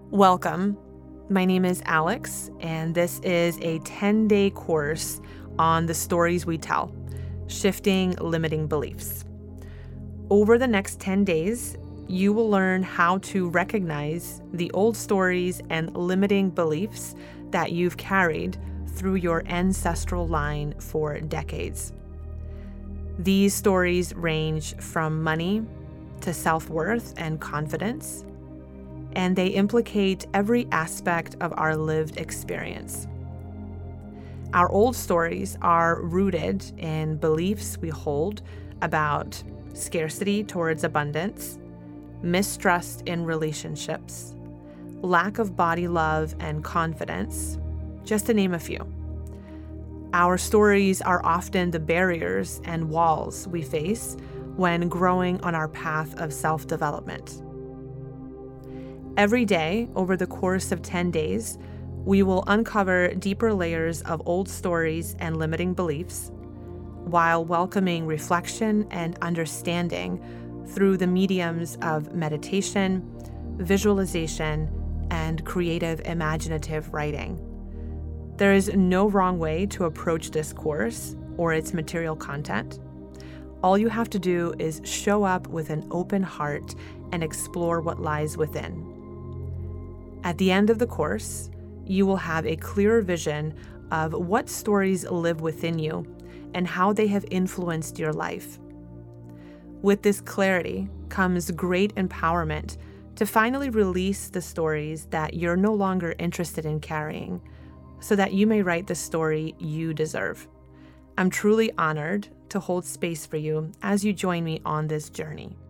Welcome. My name is Alex, and this is a 10-day course on the stories we tell, shifting limiting beliefs. Over the next 10 days, you will learn how to recognize the old stories and limiting beliefs that you've carried through your ancestral line for decades. These stories range from money to self-worth and confidence, and they implicate every aspect of our lived experience. Our old stories are rooted in beliefs we hold about scarcity towards abundance, mistrust in relationships, lack of body love and confidence, just to name a few. Our stories are often the barriers and walls we face when growing on our path of self-development. Every day, over the course of 10 days, we will uncover deeper layers of old stories and limiting beliefs, while welcoming reflection and understanding through the mediums of meditation, visualization, and creative imaginative writing. There is no wrong way to approach this course or its material content. All you have to do is show up with an open heart and explore what lies within. At the end of the course, you will have a clearer vision of what stories live within you and how they have influenced your life. With this clarity comes great empowerment to finally release the stories that you're no longer interested in carrying, so that you may write the story you deserve. I'm truly honored to hold space for you as you join me on this journey.